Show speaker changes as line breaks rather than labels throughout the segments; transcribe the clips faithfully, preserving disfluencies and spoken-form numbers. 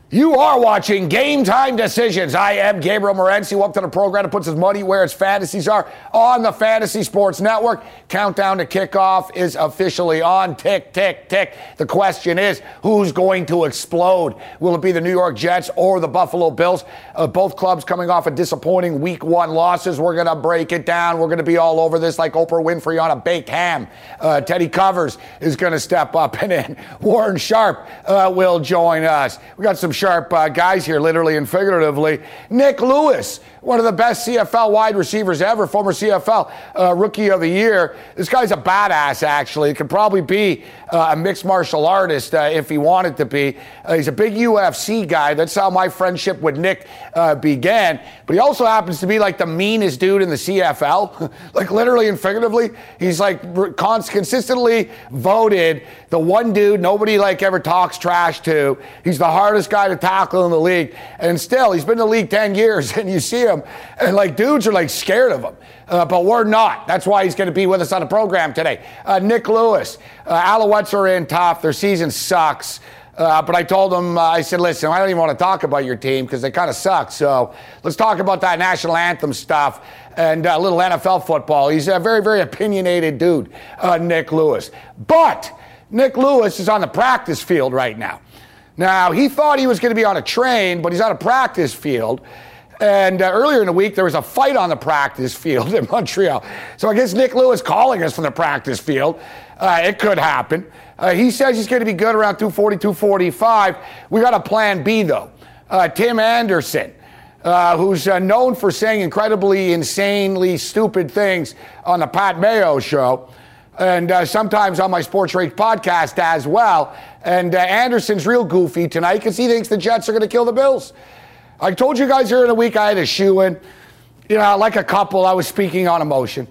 You are watching Game Time Decisions. I am Gabriel Morency. Welcome to the program that puts his money where its fantasies are on the Fantasy Sports Network. Countdown to kickoff is officially on. Tick, tick, tick. The question is, who's going to explode? Will it be the New York Jets or the Buffalo Bills? Uh, both clubs coming off a disappointing week one losses. We're going to break it down. We're going to be all over this like Oprah Winfrey on a baked ham. Uh, Teddy Covers is going to step up, and then Warren Sharp uh, will join us. We got some sharp uh, guys here, literally and figuratively. Nick Lewis, one of the best C F L wide receivers ever, former C F L uh, Rookie of the Year. This guy's a badass, actually. Could probably be uh, a mixed martial artist uh, if he wanted to be. Uh, he's a big U F C guy. That's how my friendship with Nick uh, began. But he also happens to be like the meanest dude in the C F L. Like literally and figuratively. He's like cons- consistently voted the one dude nobody like ever talks trash to. He's the hardest guy to tackle in the league. And still, he's been in the league ten years, and you see him, and like dudes are like scared of him. Uh, but we're not. That's why he's going to be with us on the program today. Uh, Nick Lewis. Uh, Alouettes are in tough. Their season sucks. Uh, but I told him, uh, I said, listen, I don't even want to talk about your team because they kind of suck. So let's talk about that national anthem stuff and a uh, little N F L football. He's a very, very opinionated dude, uh, Nick Lewis. But Nick Lewis is on the practice field right now. Now, he thought he was going to be on a train, but he's on a practice field. And uh, earlier in the week, there was a fight on the practice field in Montreal. So I guess Nick Lewis calling us from the practice field. Uh, it could happen. Uh, he says he's going to be good around two forty, two forty-five. We got a plan B, though. Uh, Tim Anderson, uh, who's uh, known for saying incredibly, insanely stupid things on the Pat Mayo show. And uh, sometimes on my Sports Rage podcast as well. And uh, Anderson's real goofy tonight because he thinks the Jets are going to kill the Bills. I told you guys earlier in the week I had a shoe in. You know, like a couple, I was speaking on emotion.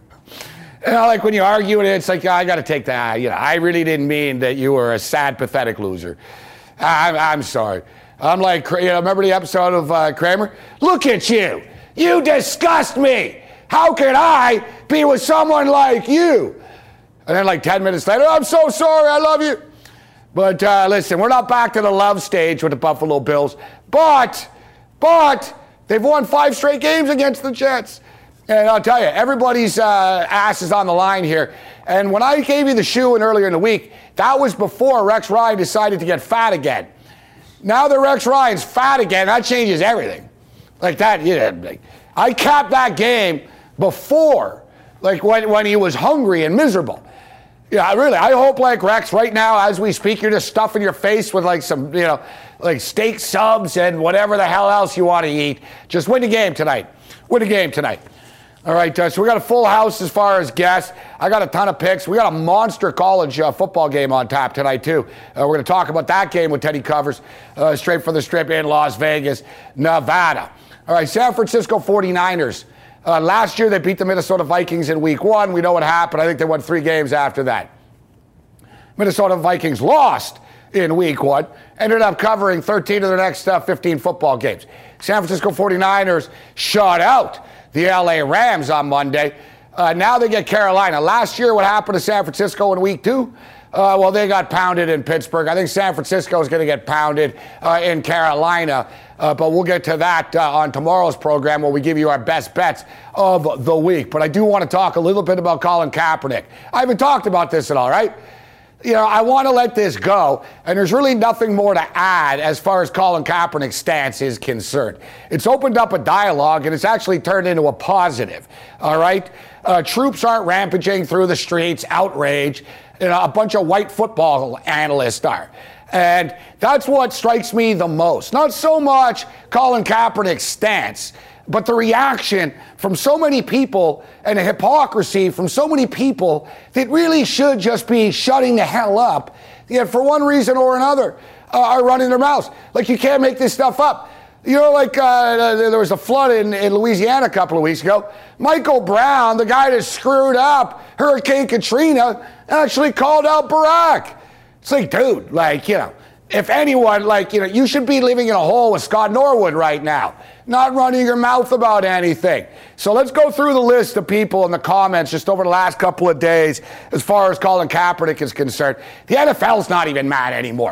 You know, like when you argue it, it's like, oh, I got to take that. You know, I really didn't mean that you were a sad, pathetic loser. I'm, I'm sorry. I'm like, you know, remember the episode of uh, Kramer? Look at you. You disgust me. How can I be with someone like you? And then like ten minutes later, I'm so sorry, I love you. But uh, listen, we're not back to the love stage with the Buffalo Bills. But, but, they've won five straight games against the Jets. And I'll tell you, everybody's uh, ass is on the line here. And when I gave you the shoe in earlier in the week, that was before Rex Ryan decided to get fat again. Now that Rex Ryan's fat again, that changes everything. Like that, you know, like, I capped that game before, like when, when he was hungry and miserable. Yeah, really, I hope like Rex right now as we speak, you're just stuffing your face with like some, you know, like steak subs and whatever the hell else you want to eat. Just win the game tonight. Win the game tonight. All right, uh, so we got a full house as far as guests. I got a ton of picks. We got a monster college uh, football game on tap tonight, too. Uh, we're going to talk about that game with Teddy Covers, uh, straight from the strip in Las Vegas, Nevada. All right, San Francisco forty-niners. Uh, last year, they beat the Minnesota Vikings in week one. We know what happened. I think they won three games after that. Minnesota Vikings lost in week one. Ended up covering thirteen of their next uh, fifteen football games. San Francisco forty-niners shut out the L A Rams on Monday. Uh, now they get Carolina. Last year, what happened to San Francisco in week two? Uh, well, they got pounded in Pittsburgh. I think San Francisco is going to get pounded uh, in Carolina. Uh, but we'll get to that uh, on tomorrow's program where we give you our best bets of the week. But I do want to talk a little bit about Colin Kaepernick. I haven't talked about this at all, right? You know, I want to let this go, and there's really nothing more to add as far as Colin Kaepernick's stance is concerned. It's opened up a dialogue, and it's actually turned into a positive, all right? Uh, troops aren't rampaging through the streets, outrage. You know, a bunch of white football analysts are. And that's what strikes me the most. Not so much Colin Kaepernick's stance, but the reaction from so many people and the hypocrisy from so many people that really should just be shutting the hell up, yet for one reason or another uh, are running their mouths. Like, you can't make this stuff up. You know, like uh, there was a flood in, in Louisiana a couple of weeks ago. Michael Brown, the guy that screwed up Hurricane Katrina, actually called out Barack. It's like, dude, like, you know, if anyone, like, you know, you should be living in a hole with Scott Norwood right now, not running your mouth about anything. So let's go through the list of people in the comments just over the last couple of days as far as Colin Kaepernick is concerned. The N F L's not even mad anymore.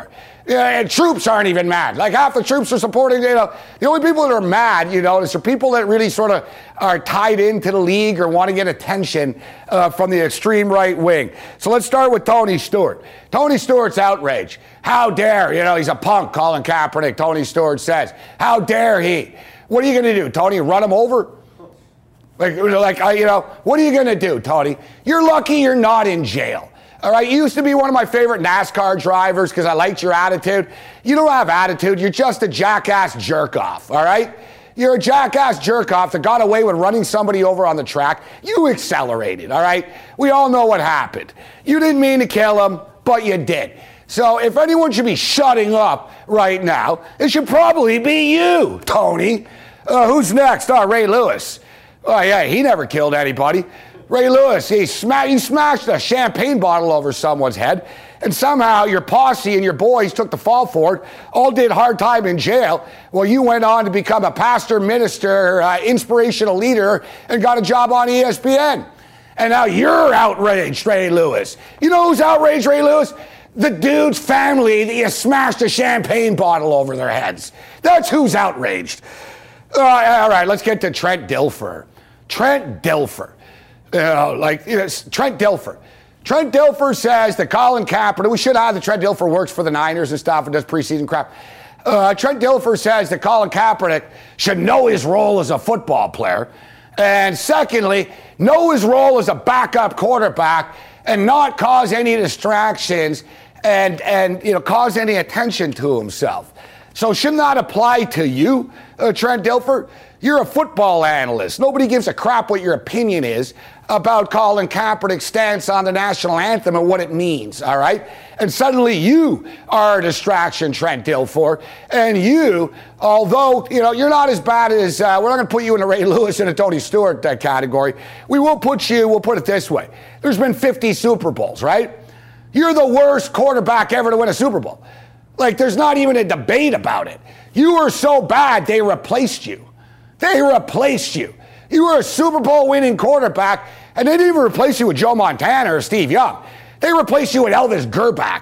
Yeah, and troops aren't even mad. Like half the troops are supporting, you know, the only people that are mad, you know, is the people that really sort of are tied into the league or want to get attention uh, from the extreme right wing. So let's start with Tony Stewart. Tony Stewart's outrage. How dare, you know, he's a punk, Colin Kaepernick, Tony Stewart says. How dare he? What are you going to do, Tony, run him over? Like, like I, you know, what are you going to do, Tony? You're lucky you're not in jail. All right, you used to be one of my favorite NASCAR drivers because I liked your attitude. You don't have attitude. You're just a jackass jerk-off, all right? You're a jackass jerk-off that got away with running somebody over on the track. You accelerated, all right? We all know what happened. You didn't mean to kill him, but you did. So if anyone should be shutting up right now, it should probably be you, Tony. Uh, who's next? Oh, Ray Lewis. Oh, yeah, he never killed anybody. Ray Lewis, he, sma- he smashed a champagne bottle over someone's head, and somehow your posse and your boys took the fall for it, all did hard time in jail. Well, you went on to become a pastor, minister, uh, inspirational leader, and got a job on E S P N. And now you're outraged, Ray Lewis. You know who's outraged, Ray Lewis? The dude's family that you smashed a champagne bottle over their heads. That's who's outraged. Uh, all right, let's get to Trent Dilfer. Trent Dilfer. You know, like you know, Trent Dilfer. Trent Dilfer says that Colin Kaepernick, we should have the Trent Dilfer works for the Niners and stuff and does preseason crap. Uh, Trent Dilfer says that Colin Kaepernick should know his role as a football player. And secondly, know his role as a backup quarterback and not cause any distractions and, and you know, cause any attention to himself. So shouldn't that apply to you, uh, Trent Dilfer? You're a football analyst. Nobody gives a crap what your opinion is about Colin Kaepernick's stance on the national anthem and what it means, all right? And suddenly you are a distraction, Trent Dilfer. And you, although, you know, you're not as bad as, uh, we're not going to put you in a Ray Lewis and a Tony Stewart uh, category. We will put you, we'll put it this way. There's been fifty Super Bowls, right? You're the worst quarterback ever to win a Super Bowl. Like, there's not even a debate about it. You were so bad, they replaced you. They replaced you. You were a Super Bowl winning quarterback, and they didn't even replace you with Joe Montana or Steve Young. They replaced you with Elvis Grbac.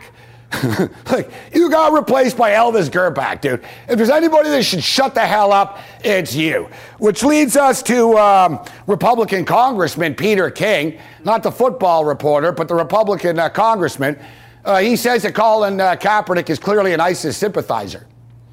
Like, you got replaced by Elvis Grbac, dude. If there's anybody that should shut the hell up, it's you. Which leads us to um, Republican Congressman Peter King, not the football reporter, but the Republican uh, congressman. Uh, he says that Colin uh, Kaepernick is clearly an ISIS sympathizer.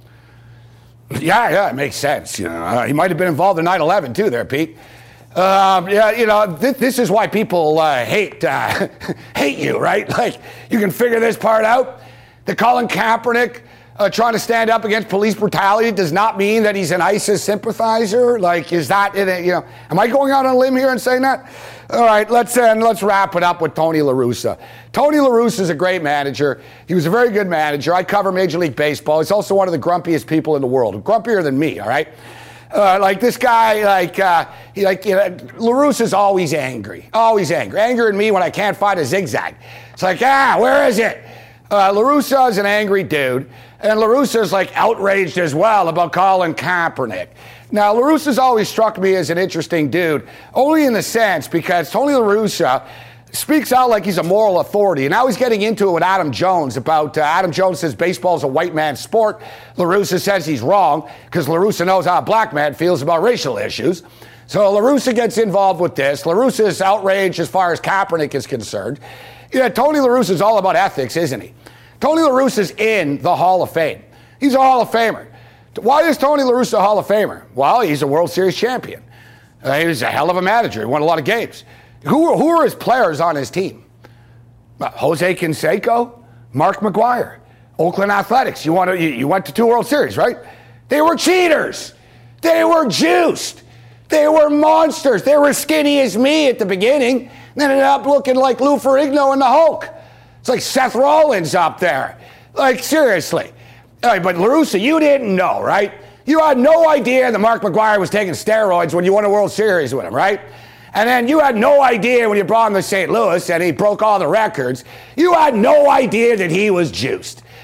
Yeah, yeah, it makes sense. You know, uh, he might have been involved in nine eleven too, there, Pete. Um, yeah, you know, th- this is why people uh, hate uh, hate you, right? Like, you can figure this part out. That Colin Kaepernick uh, trying to stand up against police brutality does not mean that he's an ISIS sympathizer. Like, is that it? You know, am I going out on a limb here and saying that? All right, let's uh, let's wrap it up with Tony La Russa. Tony La Russa is a great manager. He was a very good manager. I cover Major League Baseball. He's also one of the grumpiest people in the world, grumpier than me. All right, uh, like this guy, like uh, he, like you know, La Russa's always angry, always angry, angry at me when I can't find a zigzag. It's like, ah, where is it? Uh, La Russa is an angry dude, and La Russa is like outraged as well about Colin Kaepernick. Now, La Russa's always struck me as an interesting dude, only in the sense because Tony La Russa speaks out like he's a moral authority. And now he's getting into it with Adam Jones about, uh, Adam Jones says baseball is a white man's sport. La Russa says he's wrong because La Russa knows how a black man feels about racial issues. So La Russa gets involved with this. La Russa is outraged as far as Kaepernick is concerned. Yeah, Tony La Russa is all about ethics, isn't he? Tony La Russa is in the Hall of Fame. He's a Hall of Famer. Why is Tony La Russa a Hall of Famer? Well, he's a World Series champion. Uh, he was a hell of a manager. He won a lot of games. Who, who are his players on his team? Uh, Jose Canseco, Mark McGwire, Oakland Athletics. You, want to, you, you went to two World Series, right? They were cheaters. They were juiced. They were monsters. They were skinny as me at the beginning. Then ended up looking like Lou Ferrigno and the Hulk. It's like Seth Rollins up there. Like, seriously. Uh, but La Russa, you didn't know, right? You had no idea that Mark McGwire was taking steroids when you won a World Series with him, right? And then you had no idea when you brought him to Saint Louis and he broke all the records. You had no idea that he was juiced.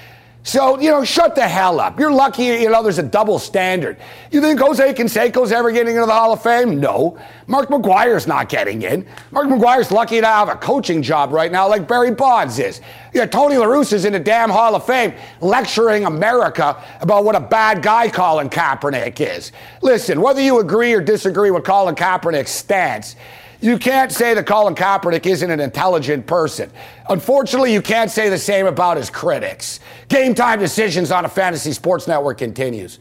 So, you know, shut the hell up. You're lucky, you know, there's a double standard. You think Jose Canseco's ever getting into the Hall of Fame? No. Mark McGuire's not getting in. Mark McGuire's lucky to have a coaching job right now like Barry Bonds is. Yeah, Tony La Russa's in the damn Hall of Fame lecturing America about what a bad guy Colin Kaepernick is. Listen, whether you agree or disagree with Colin Kaepernick's stance, you can't say that Colin Kaepernick isn't an intelligent person. Unfortunately, you can't say the same about his critics. Game Time Decisions on a Fantasy Sports Network continues.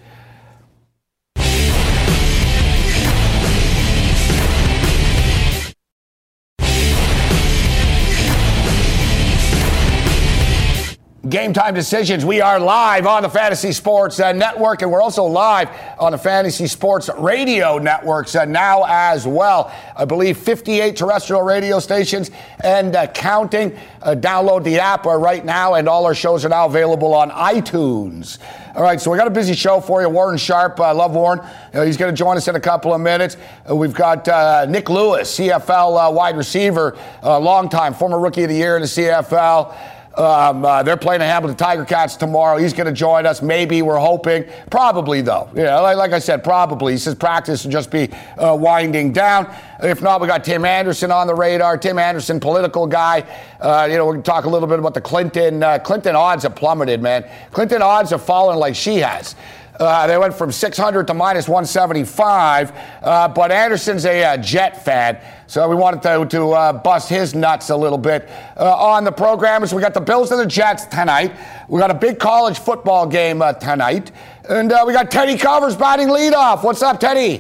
Game Time Decisions. We are live on the Fantasy Sports uh, Network, and we're also live on the Fantasy Sports Radio Networks uh, now as well. I believe fifty-eight terrestrial radio stations and uh, counting. Uh, download the app uh, right now, and all our shows are now available on iTunes. All right, so we got a busy show for you. Warren Sharp, I uh, love Warren. Uh, he's going to join us in a couple of minutes. Uh, we've got uh, Nick Lewis, C F L uh, wide receiver, uh, long time, former Rookie of the Year in the C F L. Um, uh, they're playing the Hamilton Tiger Cats tomorrow. He's going to join us. Maybe, we're hoping. Probably, though. Yeah, like, like I said, probably. He says practice will just be uh, winding down. If not, we got Tim Anderson on the radar. Tim Anderson, political guy. Uh, you know, we can talk a little bit about the Clinton. Uh, Clinton odds have plummeted, man. Clinton odds have fallen like she has. Uh, they went from six hundred to minus one seventy-five, uh, but Anderson's a uh, Jet fan, so we wanted to, to uh, bust his nuts a little bit uh, on the program. So we got the Bills and the Jets tonight. We got a big college football game uh, tonight, and uh, we got Teddy Covers batting leadoff. What's up, Teddy?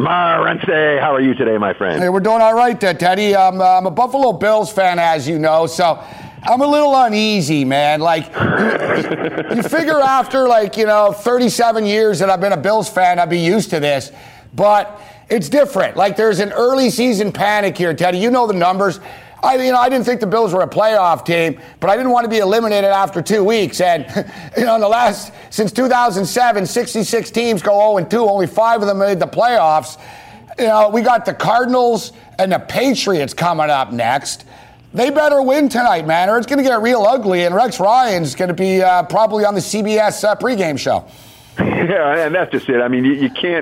Morency, how are you today, my friend?
Hey, we're doing all right there, Teddy. Um, I'm a Buffalo Bills fan, as you know, so I'm a little uneasy, man. Like, you, you figure after, like, you know, thirty-seven years that I've been a Bills fan, I'd be used to this. But it's different. Like, there's an early season panic here, Teddy. You know the numbers. I, you know, I didn't think the Bills were a playoff team, but I didn't want to be eliminated after two weeks. And, you know, in the last, since two thousand seven, sixty-six teams go oh and two. Only five of them made the playoffs. You know, we got the Cardinals and the Patriots coming up next. They better win tonight, man, or it's going to get real ugly, and Rex Ryan's going to be uh, probably on the C B S uh, pregame show.
Yeah, and that's just it. I mean, you, you can't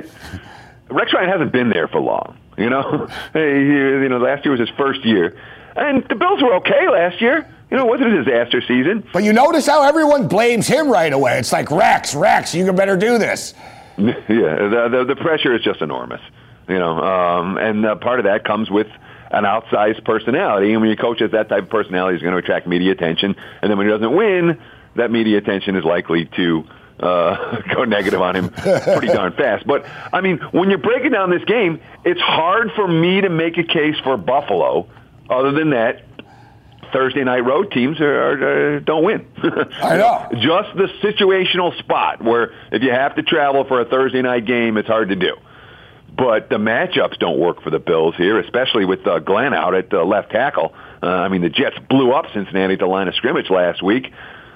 – Rex Ryan hasn't been there for long, you know? Hey, you know, last year was his first year. And the Bills were okay last year. You know, it wasn't a disaster season.
But you notice how everyone blames him right away. It's like, Rex, Rex, you better do this.
Yeah, the, the, the pressure is just enormous, you know, um, and uh, part of that comes with – an outsized personality, and when your coach has that type of personality, he's going to attract media attention, and then when he doesn't win, that media attention is likely to uh, go negative on him pretty darn fast. But, I mean, when you're breaking down this game, it's hard for me to make a case for Buffalo, other than that Thursday night road teams are, are, uh, don't win.
I know.
Just the situational spot where if you have to travel for a Thursday night game, it's hard to do. But the matchups don't work for the Bills here, especially with uh, Glenn out at uh, left tackle. Uh, I mean, the Jets blew up Cincinnati at the line of scrimmage last week.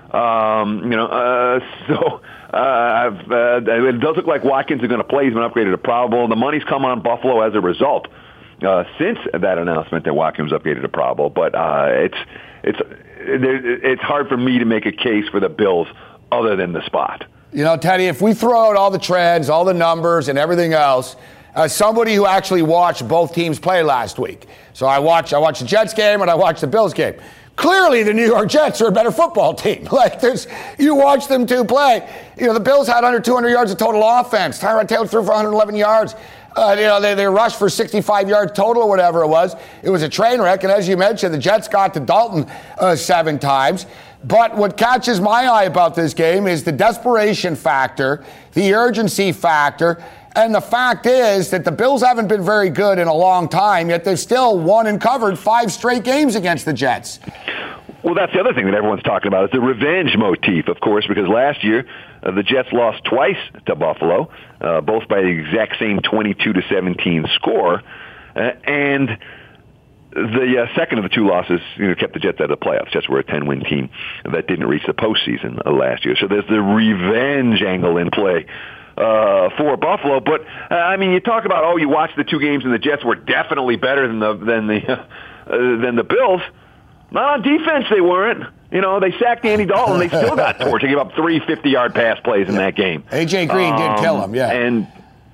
Um, you know, uh, so uh, I've, uh, it does look like Watkins is going to play. He's been upgraded to probable. The money's come on Buffalo as a result uh, since that announcement that Watkins was upgraded to probable. But uh, it's it's it's hard for me to make a case for the Bills other than the spot.
You know, Teddy, if we throw out all the trends, all the numbers, and everything else. As somebody who actually watched both teams play last week. So I watched I watched the Jets game and I watched the Bills game. Clearly the New York Jets are a better football team. Like there's you watch them two play. You know, the Bills had under two hundred yards of total offense. Tyrod Taylor threw for one hundred eleven yards. Uh, you know, they, they rushed for sixty-five yards total or whatever it was. It was a train wreck. And as you mentioned, the Jets got to Dalton uh, seven times. But what catches my eye about this game is the desperation factor, the urgency factor. And the fact is that the Bills haven't been very good in a long time, yet they've still won and covered five straight games against the Jets.
Well, that's the other thing that everyone's talking about is the revenge motif, of course, because last year uh, the Jets lost twice to Buffalo, uh, both by the exact same twenty-two to seventeen score, uh, and the uh, second of the two losses, you know, kept the Jets out of the playoffs. Jets were a ten-win team that didn't reach the postseason uh, last year. So there's the revenge angle in play uh, for Buffalo. But uh, I mean, you talk about oh, you watched the two games and the Jets were definitely better than the than the uh, than the Bills. Not on defense, they weren't. You know, they sacked Andy Dalton. They still got torched. They gave up three fifty-yard pass plays in that game.
A J Green um, did kill him, yeah.
And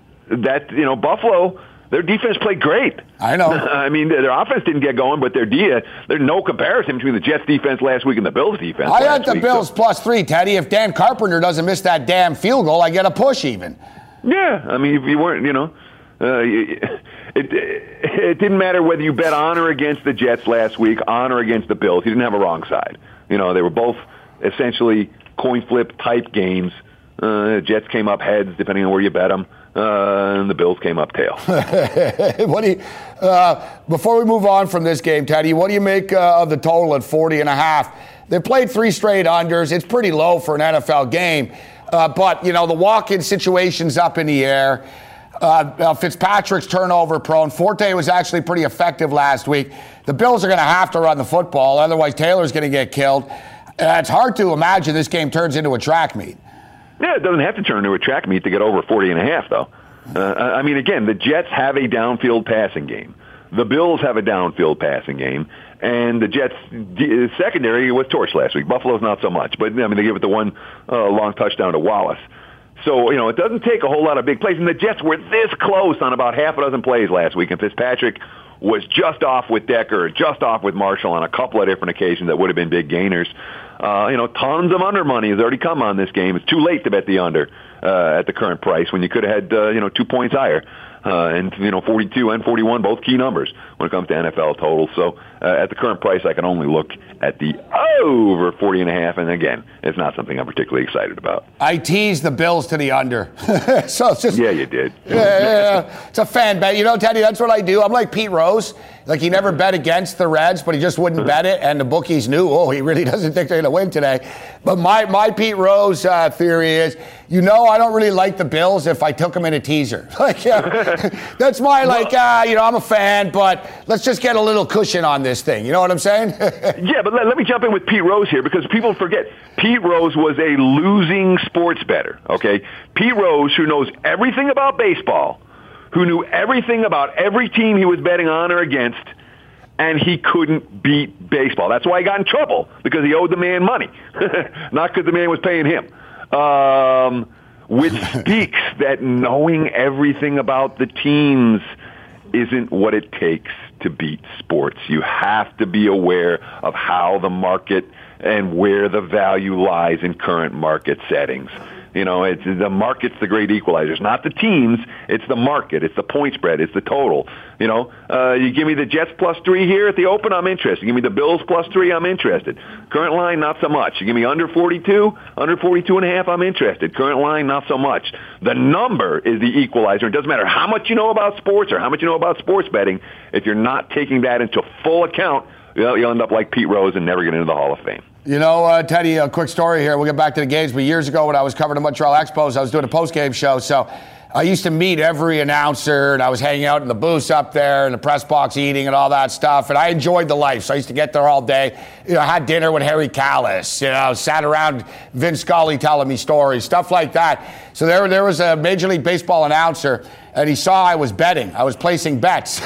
that, you know, Buffalo, their defense played great.
I know.
I mean, their offense didn't get going, but their D, there's no comparison between the Jets defense last week and the Bills defense.
I had the
week,
Bills
so.
plus three, Teddy. If Dan Carpenter doesn't miss that damn field goal, I get a push even.
Yeah, I mean, if you weren't, you know, uh, it, it, it didn't matter whether you bet on or against the Jets last week, on or against the Bills. You didn't have a wrong side. You know, they were both essentially coin flip type games. Uh, Jets came up heads, depending on where you bet them, uh, and the Bills came up tails.
What do you, uh, before we move on from this game, Teddy, what do you make uh, of the total at forty and a half? They've played three straight unders. It's pretty low for an N F L game, uh, but you know the walk-in situation's up in the air. Uh, uh, Fitzpatrick's turnover prone. Forte was actually pretty effective last week. The Bills are going to have to run the football, otherwise Taylor's going to get killed. Uh, it's hard to imagine this game turns into a track meet.
Yeah, it doesn't have to turn into a track meet to get over forty and a half, though. Uh, I mean, again, the Jets have a downfield passing game. The Bills have a downfield passing game. And the Jets' secondary was torched last week. Buffalo's not so much. But, I mean, they gave it the one uh, long touchdown to Wallace. So, you know, it doesn't take a whole lot of big plays. And the Jets were this close on about half a dozen plays last week. And Fitzpatrick was just off with Decker, just off with Marshall on a couple of different occasions that would have been big gainers. Uh, you know, tons of under money has already come on this game. It's too late to bet the under uh, at the current price when you could have had, uh, you know, two points higher. Uh, and, you know, forty-two and forty-one, both key numbers when it comes to N F L totals. So uh, at the current price, I can only look at the over forty and a half. And again, it's not something I'm particularly excited about.
I teased the Bills to the under. so it's just,
yeah, you did.
yeah, yeah, yeah. It's a fan bet. You know, Teddy, that's what I do. I'm like Pete Rose. Like, he never bet against the Reds, but he just wouldn't bet it. And the bookies knew, oh, he really doesn't think they're going to win today. But my, my Pete Rose uh, theory is, you know, I don't really like the Bills if I took them in a teaser. Like, yeah, that's my, like, uh, you know, I'm a fan, but let's just get a little cushion on this thing. You know what I'm saying?
Yeah, but let, let me jump in with Pete Rose here because people forget Pete Rose was a losing sports bettor, okay? Pete Rose, who knows everything about baseball, who knew everything about every team he was betting on or against, and he couldn't beat baseball. That's why he got in trouble, because he owed the man money, not because the man was paying him. Um, which speaks that knowing everything about the teams isn't what it takes to beat sports. You have to be aware of how the market and where the value lies in current market settings. You know, it's the market's the great equalizer. It's not the teams. It's the market. It's the point spread. It's the total. You know, uh, you give me the Jets plus three here at the open, I'm interested. You give me the Bills plus three, I'm interested. Current line, not so much. You give me under forty-two, under forty-two and a half, I'm interested. Current line, not so much. The number is the equalizer. It doesn't matter how much you know about sports or how much you know about sports betting. If you're not taking that into full account, you'll, you'll end up like Pete Rose and never get into the Hall of Fame.
You know, uh, Teddy, a quick story here. We'll get back to the games. But years ago when I was covering the Montreal Expos, I was doing a post-game show. So I used to meet every announcer, and I was hanging out in the booths up there in the press box eating and all that stuff. And I enjoyed the life. So I used to get there all day. You know, I had dinner with Harry Callis. You know, sat around Vince Scully telling me stories, stuff like that. So there, there was a Major League Baseball announcer, and he saw I was betting. I was placing bets.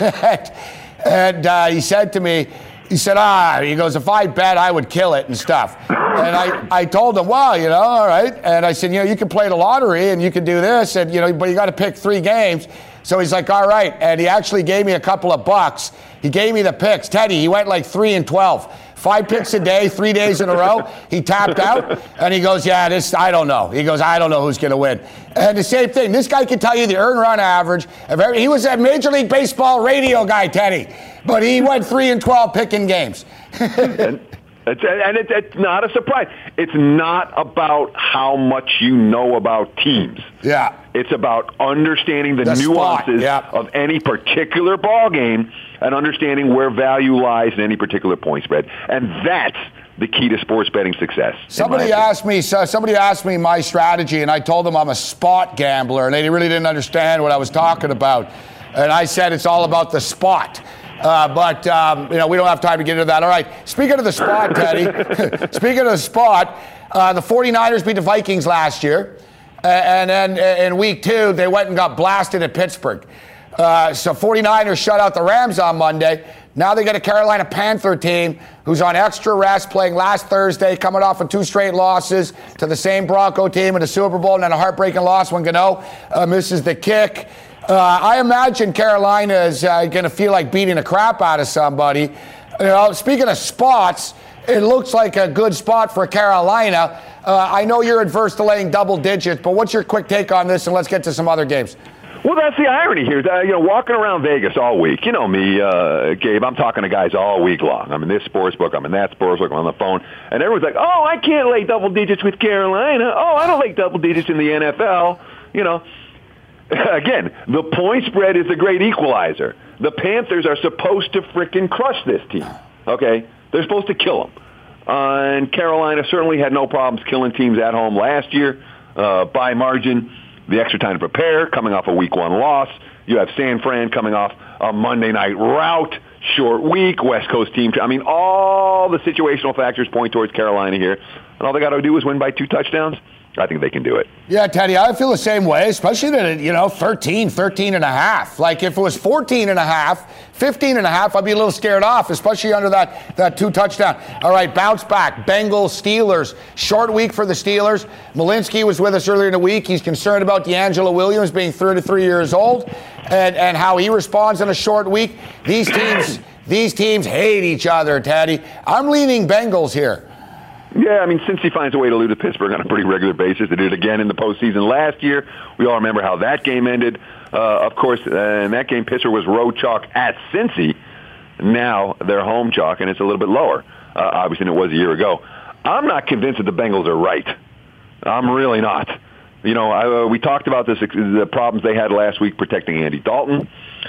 and uh, he said to me, He said, ah, he goes, if I bet, I would kill it and stuff. And I, I told him, well, you know, all right. And I said, you know, you can play the lottery and you can do this, and, you know, but you got to pick three games. So he's like, all right. And he actually gave me a couple of bucks. He gave me the picks. Teddy, he went like three and twelve. Five picks a day, three days in a row. He tapped out, and he goes, yeah, this, I don't know. He goes, I don't know who's going to win. And the same thing, this guy can tell you the earn run average of every, he was a Major League Baseball radio guy, Teddy, but he went three and twelve picking games.
and it's, and it's, it's not a surprise. It's not about how much you know about teams.
Yeah.
It's about understanding the,
the
nuances
yeah.
of any particular ball game and understanding where value lies in any particular point spread. And that's the key to sports betting success.
Somebody asked me, so somebody asked me my strategy, and I told them I'm a spot gambler, and they really didn't understand what I was talking about. And I said it's all about the spot. Uh, but, um, you know, we don't have time to get into that. All right. Speaking of the spot, Teddy, speaking of the spot, uh, the 49ers beat the Vikings last year. Uh, and then in week two, they went and got blasted at Pittsburgh. Uh, so 49ers shut out the Rams on Monday. Now they got a Carolina Panther team who's on extra rest, playing last Thursday, coming off of two straight losses to the same Bronco team in the Super Bowl, and then a heartbreaking loss when Gano uh, misses the kick. Uh, I imagine Carolina is uh, going to feel like beating the crap out of somebody. You know, speaking of spots, it looks like a good spot for Carolina. Uh, I know you're adverse to laying double digits, but what's your quick take on this? And let's get to some other games.
Well, that's the irony here. Uh, you know, walking around Vegas all week, you know me, uh, Gabe, I'm talking to guys all week long. I'm in this sports book, I'm in that sports book, I'm on the phone, and everyone's like, oh, I can't lay double digits with Carolina. Oh, I don't lay double digits in the N F L. You know, again, the point spread is the great equalizer. The Panthers are supposed to frickin' crush this team, okay? They're supposed to kill them. Uh, and Carolina certainly had no problems killing teams at home last year uh, by margin. The extra time to prepare, coming off a week one loss. You have San Fran coming off a Monday night rout, short week, West Coast team. I mean, all the situational factors point towards Carolina here. And all they got to do is win by two touchdowns. I think they can do it.
Yeah, Teddy, I feel the same way, especially that, you know, thirteen, thirteen and a half. Like if it was fourteen and a half, fifteen and a half, I'd be a little scared off, especially under that, that two touchdown. All right, bounce back. Bengals, Steelers. Short week for the Steelers. Malinsky was with us earlier in the week. He's concerned about D'Angelo Williams being thirty-three years old and, and how he responds in a short week. These teams, these teams hate each other, Teddy. I'm leaning Bengals here.
Yeah, I mean, since he finds a way to lose to Pittsburgh on a pretty regular basis, they did it again in the postseason last year. We all remember how that game ended. Uh, of course, uh, in that game, Pittsburgh was road chalk at Cincy. Now they're home chalk, and it's a little bit lower, uh, obviously, than it was a year ago. I'm not convinced that the Bengals are right. I'm really not. You know, I, uh, we talked about this, the problems they had last week protecting Andy Dalton.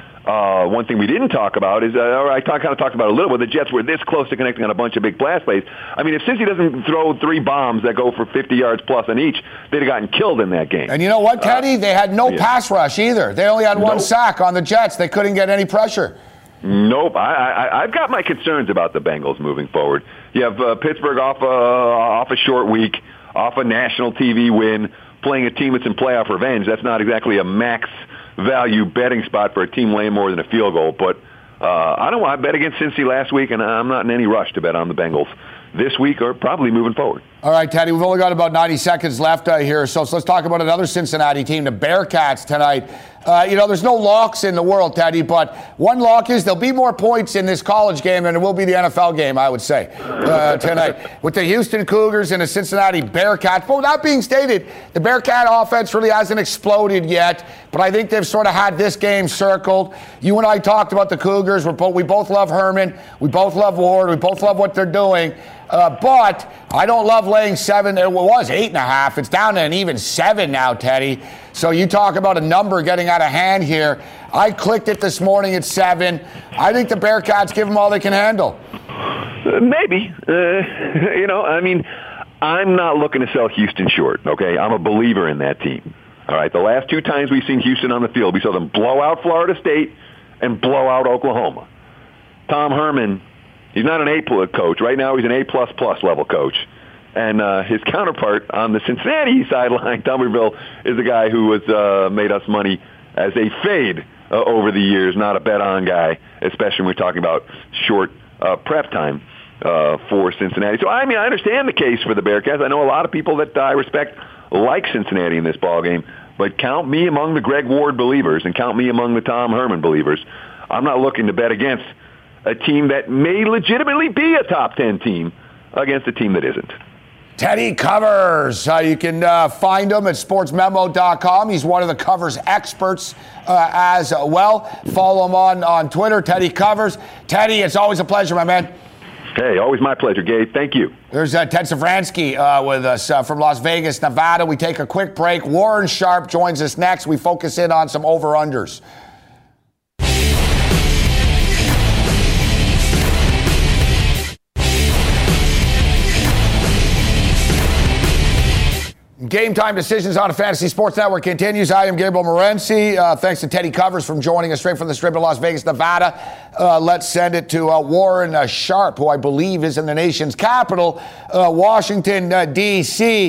Uh, one thing we didn't talk about is, uh, or I talk, kind of talked about it a little bit, the Jets were this close to connecting on a bunch of big blast plays. I mean, if Cincy doesn't throw three bombs that go for fifty yards plus on each, they'd have gotten killed in that game.
And you know what, Teddy? Uh, they had no yeah. pass rush either. They only had one nope. sack on the Jets. They couldn't get any pressure.
Nope. I, I, I've got my concerns about the Bengals moving forward. You have uh, Pittsburgh off a, off a short week, off a national T V win, playing a team that's in playoff revenge. That's not exactly a max value betting spot for a team laying more than a field goal. But uh, I don't want to bet against Cincy last week, and I'm not in any rush to bet on the Bengals this week or probably moving forward.
All right, Teddy, we've only got about ninety seconds left uh, here, so, so let's talk about another Cincinnati team, the Bearcats tonight. Uh, you know, there's no locks in the world, Teddy, but one lock is there'll be more points in this college game than there will be the N F L game, I would say, uh, tonight. With the Houston Cougars and the Cincinnati Bearcats. But with that being stated, the Bearcat offense really hasn't exploded yet, but I think they've sort of had this game circled. You and I talked about the Cougars. We're both, we both love Herman. We both love Ward. We both love what they're doing. Uh, but I don't love laying seven. It was eight and a half. It's down to an even seven now, Teddy. So you talk about a number getting out of hand here. I clicked it this morning at seven. I think the Bearcats give them all they can handle.
Uh, maybe. Uh, you know, I mean, I'm not looking to sell Houston short, okay? I'm a believer in that team. All right, the last two times we've seen Houston on the field, we saw them blow out Florida State and blow out Oklahoma. Tom Herman, he's not an A coach. Right now he's an A-plus plus level coach. And uh, his counterpart on the Cincinnati sideline, Tuberville, is a guy who has uh, made us money as a fade uh, over the years, not a bet-on guy, especially when we're talking about short uh, prep time uh, for Cincinnati. So, I mean, I understand the case for the Bearcats. I know a lot of people that I respect like Cincinnati in this ballgame, but count me among the Greg Ward believers and count me among the Tom Herman believers. I'm not looking to bet against a team that may legitimately be a top ten team against a team that isn't.
Teddy Covers. Uh, you can uh, find him at sports memo dot com. He's one of the Covers experts uh, as well. Follow him on, on Twitter, Teddy Covers. Teddy, it's always a pleasure, my man.
Hey, always my pleasure, Gabe. Thank you.
There's uh, Ted Savransky uh, with us uh, from Las Vegas, Nevada. We take a quick break. Warren Sharp joins us next. We focus in on some over-unders. Game Time Decisions on the Fantasy Sports Network continues. I am Gabriel Morency. Uh, thanks to Teddy Covers for joining us straight from the Strip of Las Vegas, Nevada. Uh, let's send it to uh, Warren uh, Sharp, who I believe is in the nation's capital, uh, Washington, uh, D C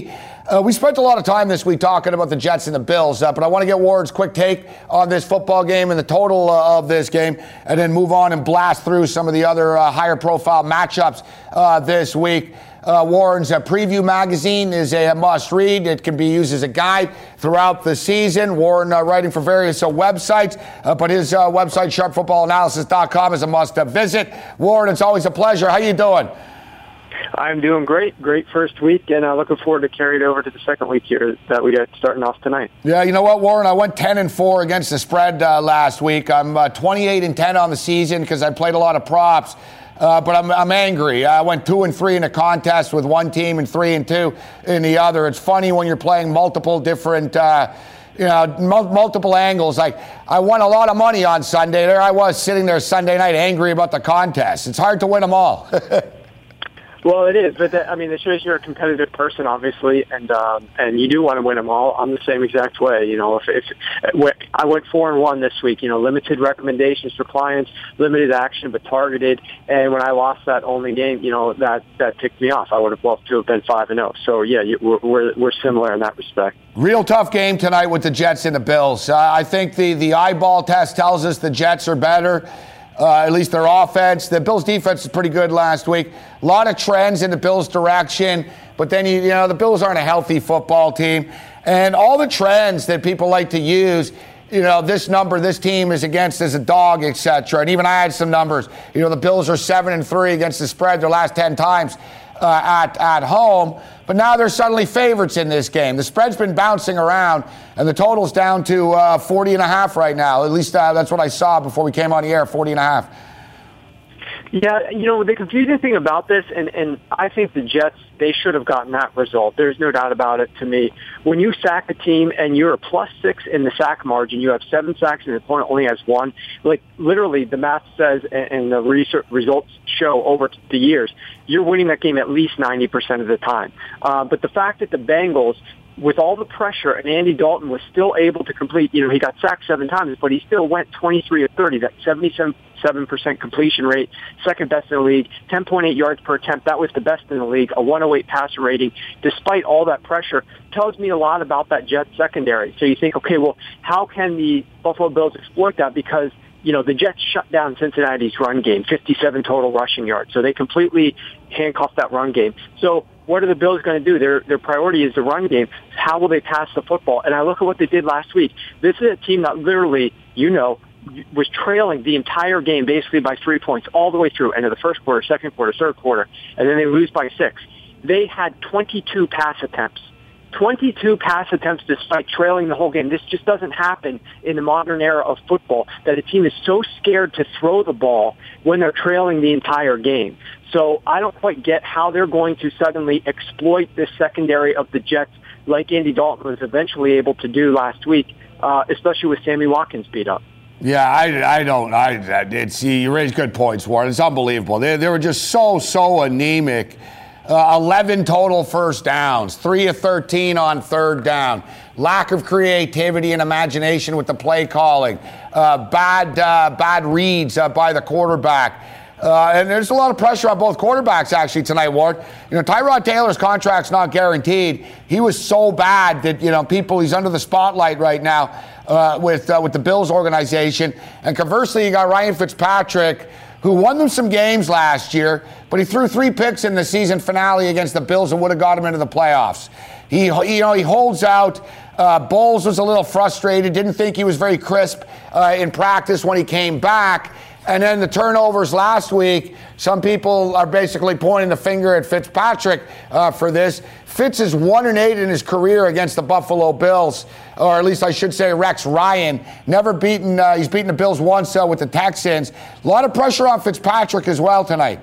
Uh, we spent a lot of time this week talking about the Jets and the Bills, uh, but I want to get Warren's quick take on this football game and the total uh, of this game, and then move on and blast through some of the other uh, higher profile matchups uh, this week. Uh, Warren's uh, Preview Magazine is a, a must-read. It can be used as a guide throughout the season. Warren uh, writing for various uh, websites, uh, but his uh, website, sharp football analysis dot com, is a must-visit. Warren, it's always a pleasure. How you doing?
I'm doing great. Great first week, and uh, looking forward to carry it over to the second week here that we got starting off tonight.
Yeah, you know what, Warren? I went ten and four against the spread uh, last week. I'm uh, twenty-eight and ten on the season because I played a lot of props. Uh, but I'm, I'm angry. I went two and three in a contest with one team and three and two in the other. It's funny when you're playing multiple different, uh, you know, mul- multiple angles. Like, I won a lot of money on Sunday. There I was sitting there Sunday night angry about the contest. It's hard to win them all.
Well, it is, but that, I mean, it shows you're a competitive person, obviously, and um, and you do want to win them all. I'm the same exact way. You know, if, if I went four and one this week, you know, limited recommendations for clients, limited action but targeted, and when I lost that only game, you know, that that ticked me off. I would have loved to have been five and zero. So yeah, you, we're, we're we're similar in that respect.
Real tough game tonight with the Jets and the Bills. Uh, I think the the eyeball test tells us the Jets are better. Uh, at least their offense. The Bills' defense is pretty good last week. A lot of trends in the Bills' direction, but then, you, you know, the Bills aren't a healthy football team. And all the trends that people like to use, you know, this number, this team is against as a dog, et cetera. And even I had some numbers. You know, the Bills are seven and three against the spread their last ten times uh, at, at home. But now they're suddenly favorites in this game. The spread's been bouncing around, and the total's down to uh, forty and a half right now. At least uh, that's what I saw before we came on the air, forty and a half.
Yeah, you know, the confusing thing about this, and, and I think the Jets, they should have gotten that result. There's no doubt about it to me. When you sack a team and you're a plus six in the sack margin, you have seven sacks and the opponent only has one, like literally the math says and the research results show over the years, you're winning that game at least ninety percent of the time. Uh, but the fact that the Bengals, with all the pressure, and Andy Dalton was still able to complete, you know, he got sacked seven times, but he still went twenty-three of thirty, that seventy-seven percent completion rate, second best in the league, ten point eight yards per attempt. That was the best in the league, a one oh eight passer rating. Despite all that pressure, tells me a lot about that Jets secondary. So you think, okay, well, how can the Buffalo Bills exploit that? Because, you know, the Jets shut down Cincinnati's run game, fifty-seven total rushing yards. So they completely handcuffed that run game. So what are the Bills going to do? Their their priority is the run game. How will they pass the football? And I look at what they did last week. This is a team that literally, you know, was trailing the entire game basically by three points all the way through, end of the first quarter, second quarter, third quarter, and then they lose by six. They had twenty-two pass attempts. twenty-two pass attempts despite trailing the whole game. This just doesn't happen in the modern era of football, that a team is so scared to throw the ball when they're trailing the entire game. So I don't quite get how they're going to suddenly exploit this secondary of the Jets like Andy Dalton was eventually able to do last week, uh, especially with Sammy Watkins beat up.
Yeah, I, I don't. I, I did see you raised good points, Warren. It's unbelievable. They, they were just so, so anemic. Uh, eleven total first downs, three of thirteen on third down. Lack of creativity and imagination with the play calling. Uh, bad, uh, bad reads uh, by the quarterback. Uh, and there's a lot of pressure on both quarterbacks, actually, tonight, Ward. You know, Tyrod Taylor's contract's not guaranteed. He was so bad that, you know, people, he's under the spotlight right now uh, with uh, with the Bills organization. And conversely, you got Ryan Fitzpatrick, who won them some games last year, but he threw three picks in the season finale against the Bills and would have got him into the playoffs. He, you know, he holds out. Uh, Bowles was a little frustrated, didn't think he was very crisp uh, in practice when he came back. And then the turnovers last week, some people are basically pointing the finger at Fitzpatrick uh, for this. Fitz is one and eight in his career against the Buffalo Bills, or at least I should say Rex Ryan. Never beaten, uh, he's beaten the Bills once uh, with the Texans. A lot of pressure on Fitzpatrick as well tonight.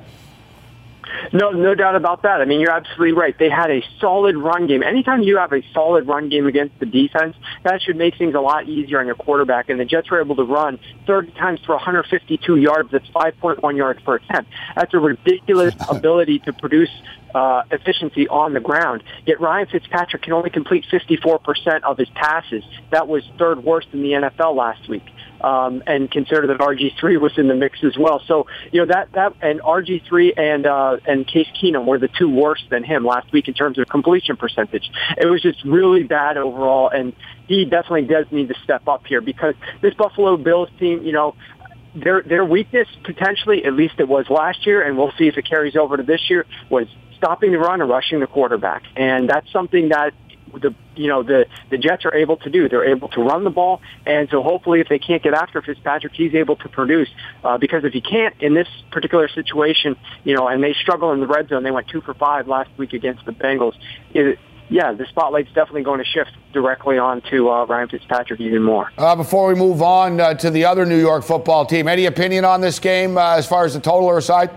No, no doubt about that. I mean, you're absolutely right. They had a solid run game. Anytime you have a solid run game against the defense, that should make things a lot easier on your quarterback. And the Jets were able to run thirty times for one hundred fifty-two yards. That's five point one yards per attempt. That's a ridiculous ability to produce uh, efficiency on the ground. Yet Ryan Fitzpatrick can only complete fifty-four percent of his passes. That was third worst in the N F L last week. Um, and consider that R G three was in the mix as well. So, you know, that, that, and R G three and, uh, and Case Keenum were the two worst than him last week in terms of completion percentage. It was just really bad overall, and he definitely does need to step up here because this Buffalo Bills team, you know, their, their weakness potentially, at least it was last year, and we'll see if it carries over to this year, was stopping the run and rushing the quarterback. And that's something that the you know the the Jets are able to do. They're able to run the ball, and so hopefully if they can't get after Fitzpatrick, he's able to produce. Uh, because if he can't in this particular situation, you know, and they struggle in the red zone, they went two for five last week against the Bengals. It, yeah, the spotlight's definitely going to shift directly onto uh, Ryan Fitzpatrick even more.
Uh, before we move on uh, to the other New York football team, any opinion on this game uh, as far as the total or side?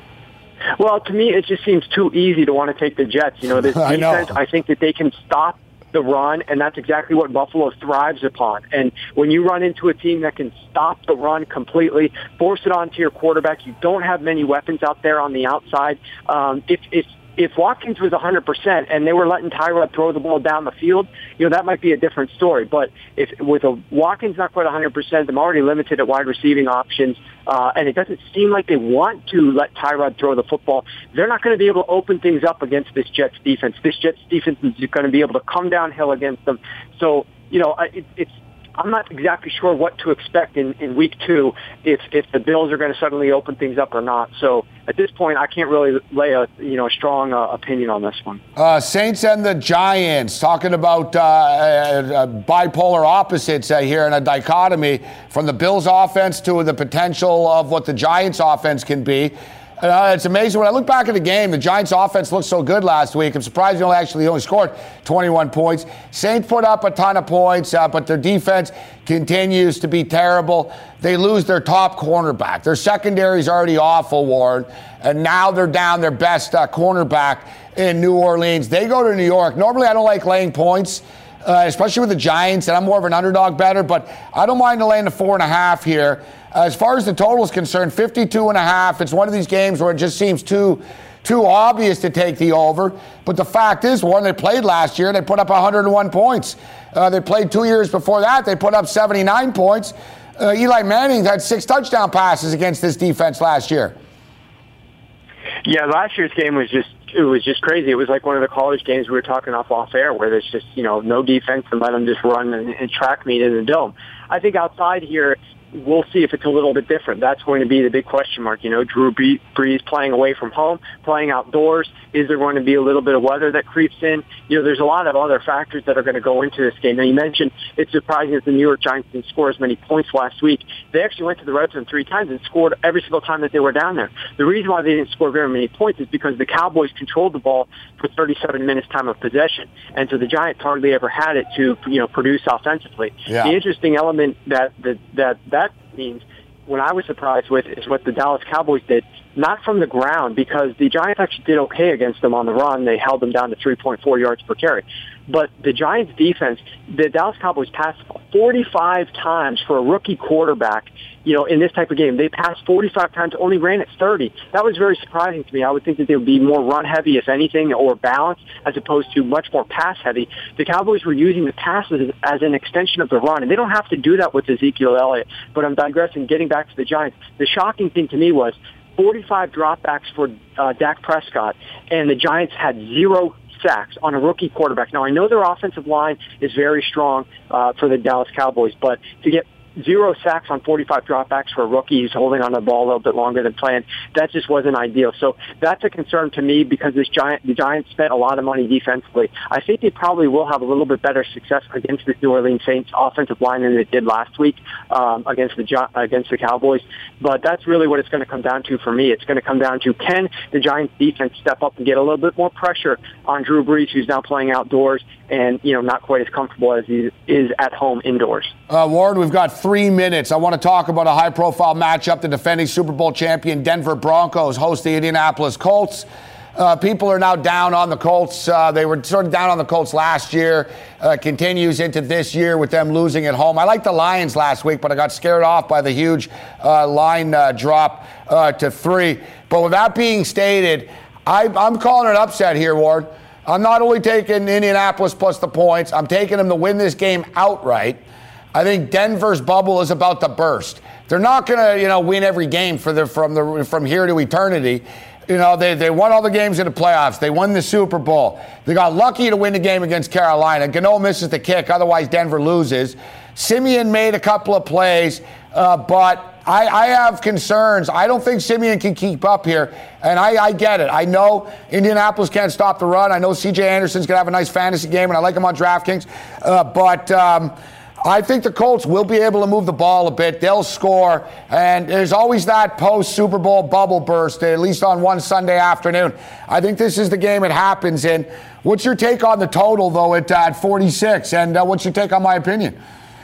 Well, to me, it just seems too easy to want to take the Jets. You know, this defense, I, know. I think that they can stop the run, and that's exactly what Buffalo thrives upon. And when you run into a team that can stop the run completely, force it onto your quarterback, you don't have many weapons out there on the outside. Um, if, if If Watkins was one hundred percent and they were letting Tyrod throw the ball down the field, you know, that might be a different story. But if with a Watkins not quite one hundred percent, them already limited at wide receiving options, uh, and it doesn't seem like they want to let Tyrod throw the football, they're not going to be able to open things up against this Jets defense. This Jets defense is going to be able to come downhill against them. So, you know, it, it's I'm not exactly sure what to expect in, in week two if, if the Bills are going to suddenly open things up or not. So at this point, I can't really lay a you know strong uh, opinion on this one.
Uh, Saints and the Giants, talking about uh, uh, bipolar opposites uh, here in a dichotomy from the Bills offense to the potential of what the Giants offense can be. Uh, it's amazing. When I look back at the game, the Giants offense looked so good last week. I'm surprised they only actually only scored twenty-one points. Saints put up a ton of points, uh, but their defense continues to be terrible. They lose their top cornerback. Their secondary is already awful, Warren, and now they're down their best uh, cornerback in New Orleans. They go to New York. Normally, I don't like laying points, uh, especially with the Giants, and I'm more of an underdog better, but I don't mind laying the four and a half here. As far as the total is concerned, fifty-two and a half. It's one of these games where it just seems too too obvious to take the over. But the fact is, Warren, they played last year, they put up one hundred one points. Uh, they played two years before that, they put up seventy-nine points. Uh, Eli Manning had six touchdown passes against this defense last year.
Yeah, last year's game was just it was just crazy. It was like one of the college games we were talking off off air, where there's just you know no defense and let them just run and, and track meet in the dome. I think outside here, we'll see if it's a little bit different. That's going to be the big question mark. You know, Drew Brees playing away from home, playing outdoors. Is there going to be a little bit of weather that creeps in? You know, there's a lot of other factors that are going to go into this game. Now, you mentioned it's surprising that the New York Giants didn't score as many points last week. They actually went to the red zone three times and scored every single time that they were down there. The reason why they didn't score very many points is because the Cowboys controlled the ball for thirty-seven minutes time of possession. And so the Giants hardly ever had it to, you know, produce offensively. Yeah. The interesting element that, that, that, that means when I was surprised with is what the Dallas Cowboys did, not from the ground, because the Giants actually did okay against them on the run. They held them down to three point four yards per carry. But the Giants defense, the Dallas Cowboys passed forty-five times for a rookie quarterback, you know, in this type of game. They passed forty-five times, only ran at thirty. That was very surprising to me. I would think that they would be more run heavy, if anything, or balanced, as opposed to much more pass heavy. The Cowboys were using the passes as an extension of the run, and they don't have to do that with Ezekiel Elliott. But I'm digressing, getting back to the Giants. The shocking thing to me was forty-five dropbacks for uh, Dak Prescott, and the Giants had zero sacks on a rookie quarterback. Now, I know their offensive line is very strong uh, for the Dallas Cowboys, but to get zero sacks on forty-five dropbacks for a rookie who's holding on the ball a little bit longer than planned, that just wasn't ideal. So that's a concern to me, because this giant, the Giants spent a lot of money defensively. I think they probably will have a little bit better success against the New Orleans Saints offensive line than they did last week um, against the against the Cowboys. But that's really what it's going to come down to for me. It's going to come down to, can the Giants defense step up and get a little bit more pressure on Drew Brees, who's now playing outdoors and, you know, not quite as comfortable as he is at home indoors.
Uh, Warren, we've got three minutes. I want to talk about a high-profile matchup. The defending Super Bowl champion Denver Broncos host the Indianapolis Colts. Uh, people are now down on the Colts. Uh, they were sort of down on the Colts last year. Uh, continues into this year with them losing at home. I liked the Lions last week, but I got scared off by the huge uh, line uh, drop uh, to three. But with that being stated, I, I'm calling an upset here, Ward. I'm not only taking Indianapolis plus the points, I'm taking them to win this game outright. I think Denver's bubble is about to burst. They're not going to, you know, win every game for the from the from here to eternity. You know, they, they won all the games in the playoffs. They won the Super Bowl. They got lucky to win the game against Carolina. Gano misses the kick. Otherwise, Denver loses. Simeon made a couple of plays, uh, but I, I have concerns. I don't think Simeon can keep up here, and I, I get it. I know Indianapolis can't stop the run. I know C J Anderson's going to have a nice fantasy game, and I like him on DraftKings. Uh, but um, I think the Colts will be able to move the ball a bit. They'll score, and there's always that post-Super Bowl bubble burst, at least on one Sunday afternoon. I think this is the game it happens in. What's your take on the total, though, at, uh, at forty-six, and uh, what's your take on my opinion?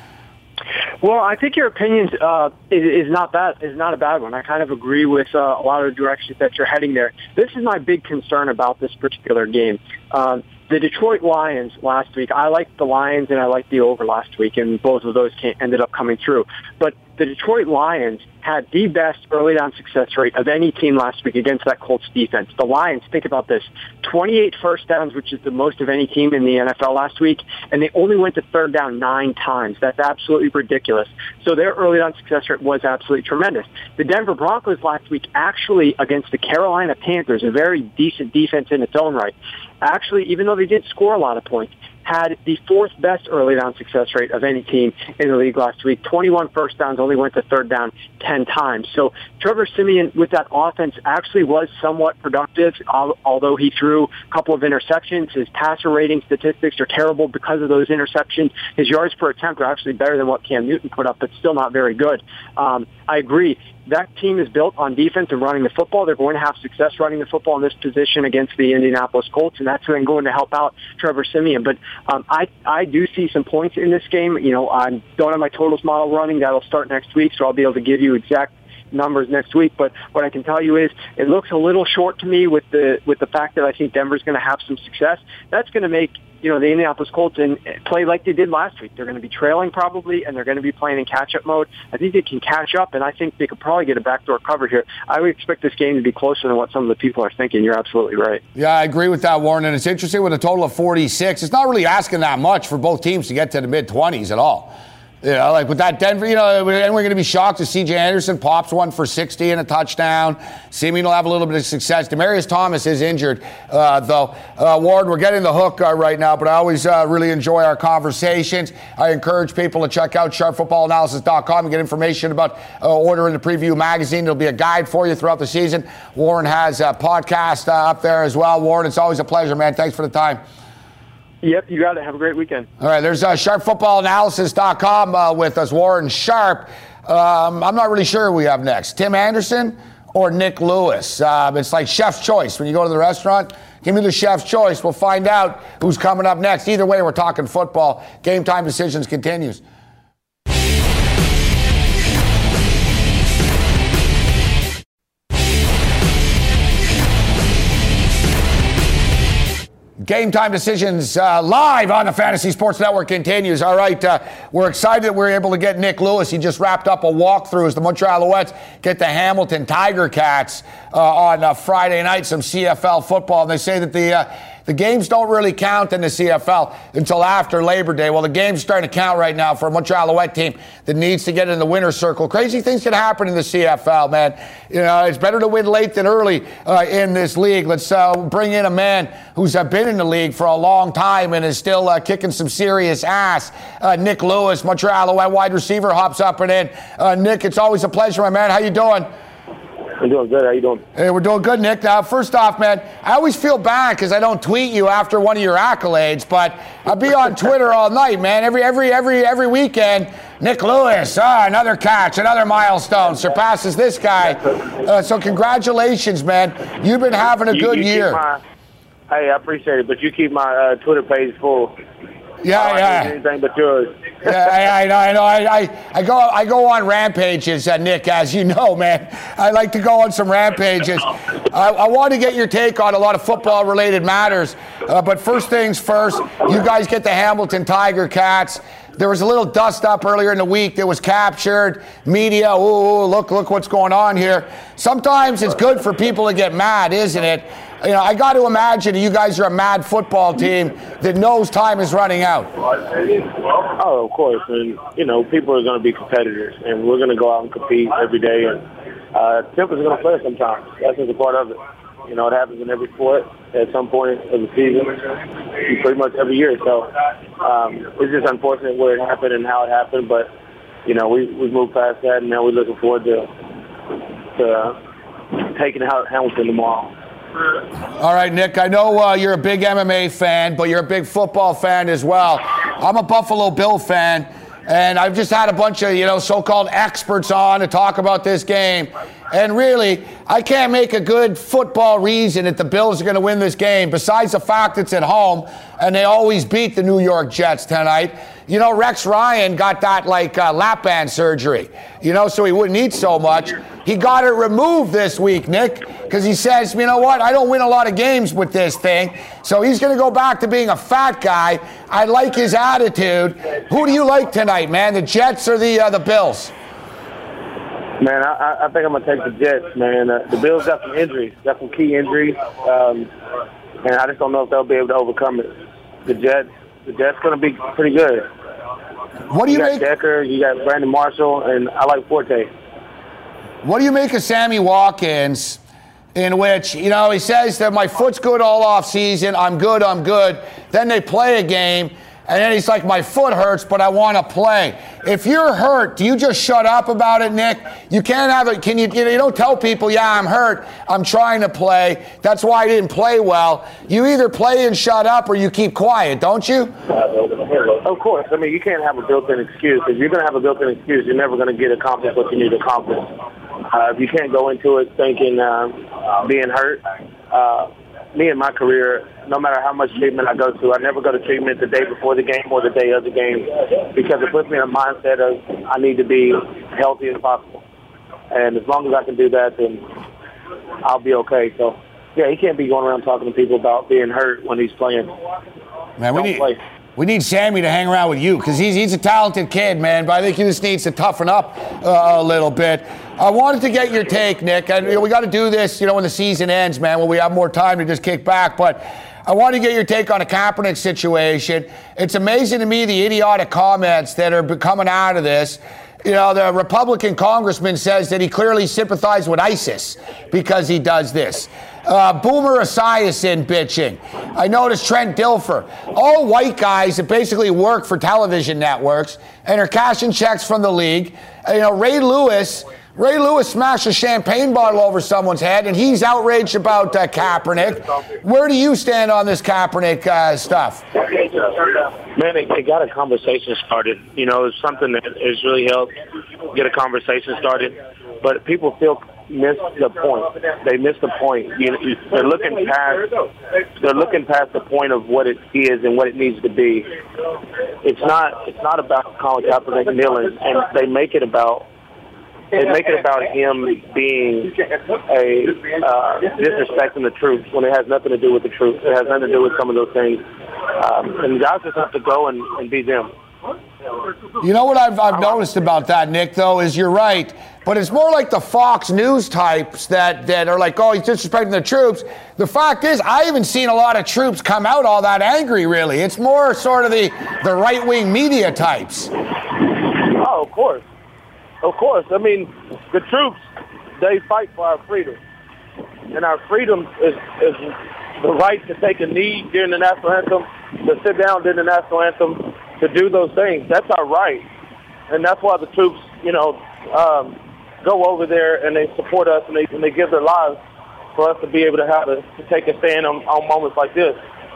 Well, I think your opinion uh, is, is not bad. Is not a bad one. I kind of agree with uh, a lot of the directions that you're heading there. This is my big concern about this particular game. Um, the Detroit Lions last week, I liked the Lions and I liked the over last week, and both of those came, ended up coming through. But the Detroit Lions had the best early down success rate of any team last week against that Colts defense. The Lions, think about this, twenty-eight first downs, which is the most of any team in the N F L last week, and they only went to third down nine times. That's absolutely ridiculous. So their early down success rate was absolutely tremendous. The Denver Broncos last week actually against the Carolina Panthers, a very decent defense in its own right, actually, even though they didn't score a lot of points, had the fourth best early down success rate of any team in the league last week. twenty-one first downs, only went to third down ten times. So Trevor Siemian with that offense actually was somewhat productive, although he threw a couple of interceptions. His passer rating statistics are terrible because of those interceptions. His yards per attempt are actually better than what Cam Newton put up, but still not very good. Um, I agree. That team is built on defense and running the football. They're going to have success running the football in this position against the Indianapolis Colts, and that's then going to help out Trevor Siemian. But um, I I do see some points in this game. You know, I don't have my totals model running. That'll start next week, so I'll be able to give you exact numbers next week. But what I can tell you is it looks a little short to me with the with the fact that I think Denver's going to have some success. That's going to make, you know, the Indianapolis Colts in, play like they did last week. They're going to be trailing probably, and they're going to be playing in catch-up mode. I think they can catch up, and I think they could probably get a backdoor cover here. I would expect this game to be closer than what some of the people are thinking. You're absolutely right.
Yeah, I agree with that, Warren, and it's interesting with a total of forty-six. It's not really asking that much for both teams to get to the mid-twenties at all. You know, like with that Denver, you know, and we're going to be shocked if C J Anderson pops one for sixty and a touchdown. Simeon will have a little bit of success. Demaryius Thomas is injured, uh, though. Uh, Ward, we're getting the hook uh, right now, but I always uh, really enjoy our conversations. I encourage people to check out sharp football analysis dot com and get information about uh, ordering the Preview magazine. It'll be a guide for you throughout the season. Warren has a podcast uh, up there as well. Warren, it's always a pleasure, man. Thanks for the time.
Yep, you got it. Have a great weekend.
All right, there's uh, sharp football analysis dot com uh, with us, Warren Sharp. Um, I'm not really sure who we have next, Tim Anderson or Nick Lewis. Uh, it's like chef's choice. When you go to the restaurant, give me the chef's choice. We'll find out who's coming up next. Either way, we're talking football. Game Time Decisions continues. Game Time Decisions uh, live on the Fantasy Sports Network continues. All right, uh, we're excited that we're able to get Nick Lewis. He just wrapped up a walkthrough as the Montreal Alouettes get the Hamilton Tiger Cats uh, on uh, Friday night, some C F L football. And they say that the uh, the games don't really count in the C F L until after Labor Day. Well, the game's starting to count right now for a Montreal Alouette team that needs to get in the winner's circle. Crazy things can happen in the C F L, man. You know, it's better to win late than early uh, in this league. Let's uh, bring in a man who's uh, been in the league for a long time and is still uh, kicking some serious ass. Uh, Nick Lewis, Montreal Alouette wide receiver, hops up and in. Uh, Nick, it's always a pleasure, my man. How you doing?
I'm doing good. How you doing?
Hey, we're doing good, Nick. Now, first off, man, I always feel bad because I don't tweet you after one of your accolades, but I'll be on Twitter all night, man. Every every every every weekend, Nick Lewis, ah, another catch, another milestone, surpasses this guy. Uh, so congratulations, man. You've been having a
you,
good
you
year.
My, hey, I appreciate it, but you keep my uh, Twitter page full.
Yeah,
I don't
yeah.
do anything but yours.
Yeah, I, I know, I know. I, I, I go, I go on rampages, uh, Nick, as you know, man. I like to go on some rampages. I, I want to get your take on a lot of football-related matters, uh, but first things first. You guys get the Hamilton Tiger Cats. There was a little dust up earlier in the week that was captured. Media, ooh, look, look what's going on here. Sometimes it's good for people to get mad, isn't it? you know, I got to imagine you guys are a mad football team that knows time is running out.
Oh, of course. And, you know, people are going to be competitors, and we're going to go out and compete every day. And uh, tempers are going to play sometimes. That's just a part of it. You know, it happens in every sport at some point of the season, pretty much every year. So um, it's just unfortunate where it happened and how it happened. But, you know, we, we've moved past that, and now we're looking forward to, to uh, taking out Hamilton tomorrow.
All right, Nick, I know uh, you're a big M M A fan, but you're a big football fan as well. I'm a Buffalo Bill fan, and I've just had a bunch of, you know, so-called experts on to talk about this game. And really, I can't make a good football reason that the Bills are going to win this game, besides the fact it's at home, and they always beat the New York Jets tonight. You know, Rex Ryan got that, like, uh, lap band surgery, you know, so he wouldn't eat so much. He got it removed this week, Nick, because he says, you know what, I don't win a lot of games with this thing, so he's going to go back to being a fat guy. I like his attitude. Who do you like tonight, man, the Jets or the uh, the Bills?
Man, I, I think I'm going to take the Jets, man. Uh, the Bills got some injuries, got some key injuries, um, and I just don't know if they'll be able to overcome it. The Jets, the Jets going to be pretty good.
What do you,
you got
make?
Decker, you got Brandon Marshall, and I like Forte.
What do you make of Sammy Watkins, in which, you know, he says that my foot's good all off season, I'm good, I'm good. Then they play a game, and then he's like, my foot hurts, but I want to play. If you're hurt, do you just shut up about it, Nick? You can't have it. Can you, you know, you don't tell people, yeah, I'm hurt, I'm trying to play. That's why I didn't play well. You either play and shut up or you keep quiet, don't you?
Of course. I mean, you can't have a built-in excuse. If you're going to have a built-in excuse, you're never going to get accomplished what you need to accomplish. Uh, if you can't go into it thinking uh, being hurt, uh, me in my career, no matter how much treatment I go to, I never go to treatment the day before the game or the day of the game because it puts me in a mindset of I need to be healthy as possible. And as long as I can do that, then I'll be okay. So, yeah, he can't be going around talking to people about being hurt when he's playing.
Man, we
Don't
need,
play.
we need Sammy to hang around with you because he's, he's a talented kid, man, but I think he just needs to toughen up uh, a little bit. I wanted to get your take, Nick. And, you know, we got to do this, you know, when the season ends, man, when we have more time to just kick back. But I want to get your take on the Kaepernick situation. It's amazing to me the idiotic comments that are coming out of this. You know, the Republican congressman says that he clearly sympathizes with ISIS because he does this. Uh, Boomer Esiason bitching. I noticed Trent Dilfer. All white guys that basically work for television networks and are cashing checks from the league. Uh, you know, Ray Lewis... Ray Lewis smashed a champagne bottle over someone's head, and he's outraged about uh, Kaepernick. Where do you stand on this Kaepernick uh, stuff?
Man, it, it got a conversation started. You know, it's something that has really helped get a conversation started. But people still miss the point. They miss the point. You know, they're looking past. They're looking past the point of what it is and what it needs to be. It's not. It's not about Colin Kaepernick kneeling, and they make it about. They make it about him being a uh, disrespecting the truth when it has nothing to do with the truth. It has nothing to do with some of those things. Um, and guys just have to go and, and be them.
You know what I've, I've noticed about that, Nick, though, is you're right. But it's more like the Fox News types that, that are like, oh, he's disrespecting the troops. The fact is, I haven't seen a lot of troops come out all that angry, really. It's more sort of the, the right-wing media types.
Oh, of course. Of course. I mean, the troops, they fight for our freedom. And our freedom is, is the right to take a knee during the national anthem, to sit down during the national anthem, to do those things. That's our right. And that's why the troops, you know, um, go over there and they support us and they, and they give their lives for us to be able to have a, to take a stand on, on moments like this.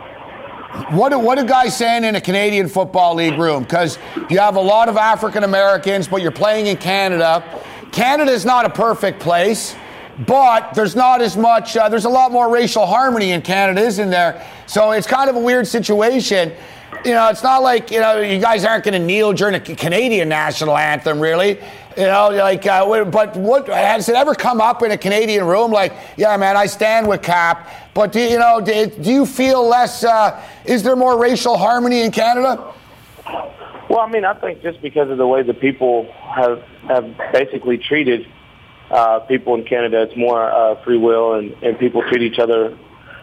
What are, what are guys saying in a Canadian Football League room? Because you have a lot of African Americans, but you're playing in Canada. Canada's not a perfect place, but there's not as much, uh, there's a lot more racial harmony in Canada, isn't there? So it's kind of a weird situation. You know, it's not like, you know, you guys aren't going to kneel during a Canadian national anthem, really. You know, like, uh, but what has it ever come up in a Canadian room? Like, yeah, man, I stand with Cap. But do you know? Do, do you feel less? Uh, is there more racial harmony in Canada?
Well, I mean, I think just because of the way the people have have basically treated uh, people in Canada, it's more uh, free will, and, and people treat each other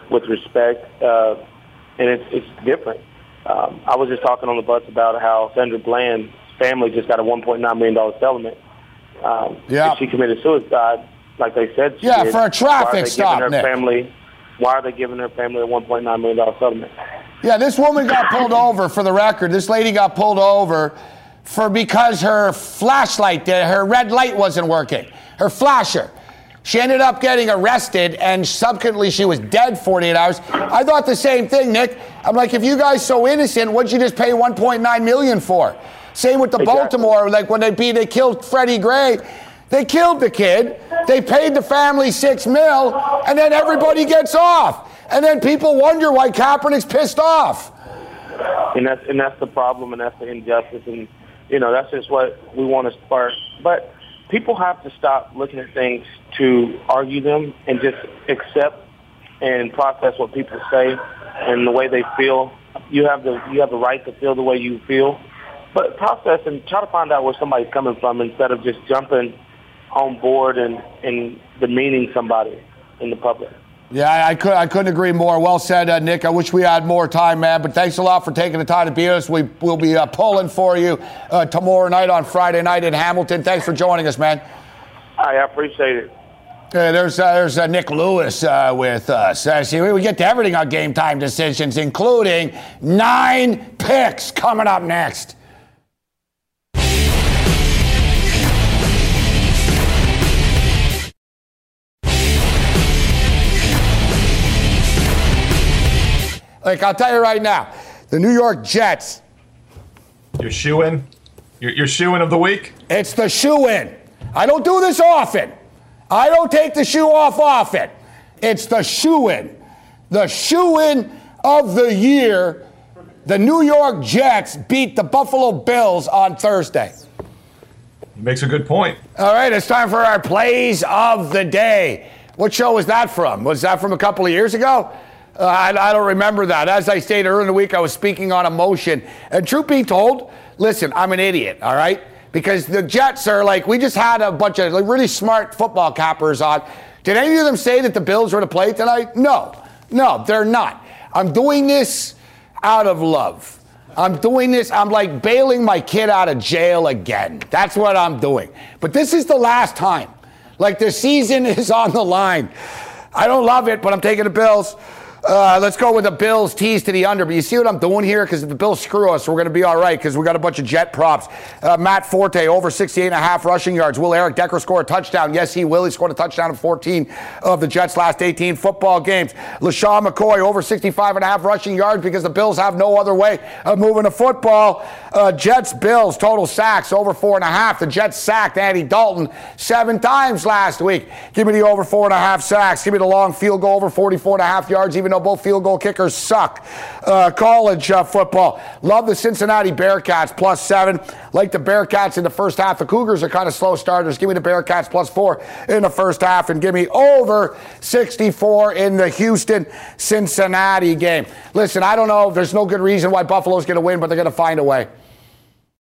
with respect, uh, and it's it's different. Um, I was just talking on the bus about how Sandra Bland's family just got a one point nine million dollars settlement. Um,
yeah.
She committed suicide, like they said she
Yeah,
did.
for a traffic stop,
her
Nick.
family, why are they giving her family a one point nine million dollars settlement?
Yeah, this woman got pulled over, for the record. This lady got pulled over for because her flashlight, her red light wasn't working. Her flasher. She ended up getting arrested, and subsequently she was dead forty-eight hours. I thought the same thing, Nick. I'm like, if you guys so innocent, what'd you just pay one point nine million dollars for? Same with the
Exactly.
Baltimore, like when they beat, they killed Freddie Gray. They killed the kid. They paid the family six mil, and then everybody gets off. And then people wonder why Kaepernick's pissed off.
And that's and that's the problem, and that's the injustice, and you know that's just what we want to spark. But people have to stop looking at things to argue them and just accept and process what people say and the way they feel. You have the you have the right to feel the way you feel, but process and try to find out where somebody's coming from instead of just jumping on board and, and demeaning somebody in the public.
Yeah, I, I, could, I couldn't agree more. Well said, uh, Nick. I wish we had more time, man. But thanks a lot for taking the time to be with us. We, we'll be uh, pulling for you uh, tomorrow night on Friday night in Hamilton. Thanks for joining us, man.
I appreciate it.
Uh, there's uh, there's uh, Nick Lewis uh, with us. Uh, see, we get to everything on Game Time Decisions, including nine picks coming up next. Like, I'll tell you right now, the New York Jets.
Your shoe-in? Your, your shoe-in of the week?
It's the shoe-in. I don't do this often. I don't take the shoe off often. It's the shoe-in. The shoe-in of the year. The New York Jets beat the Buffalo Bills on Thursday.
He makes a good point.
All right, it's time for our plays of the day. What show was that from? Was that from a couple of years ago? Uh, I, I don't remember that. As I stated earlier in the week, I was speaking on emotion. And truth be told, listen, I'm an idiot, all right? Because the Jets are like, we just had a bunch of like, really smart football cappers on. Did any of them say that the Bills were to play tonight? No. No, they're not. I'm doing this out of love. I'm doing this. I'm like bailing my kid out of jail again. That's what I'm doing. But this is the last time. Like, the season is on the line. I don't love it, but I'm taking the Bills. Uh, let's go with the Bills tease to the under. But you see what I'm doing here? Because if the Bills screw us, we're going to be all right because we got a bunch of Jet props. Uh, Matt Forte, over sixty-eight and a half rushing yards. Will Eric Decker score a touchdown? Yes, he will. He scored a touchdown in fourteen of the Jets' last eighteen football games. LaShawn McCoy, over sixty-five and a half rushing yards because the Bills have no other way of moving the football. Uh, Jets, Bills, total sacks, over four and a half. The Jets sacked Andy Dalton seven times last week. Give me the over four and a half sacks. Give me the long field goal, over forty-four and a half yards, even though both field goal kickers suck. Uh, college uh, football. Love the Cincinnati Bearcats, plus seven. Like the Bearcats in the first half. The Cougars are kind of slow starters. Give me the Bearcats, plus four in the first half. And give me over sixty-four in the Houston-Cincinnati game. Listen, I don't know. There's no good reason why Buffalo's going to win, but they're going to find a way.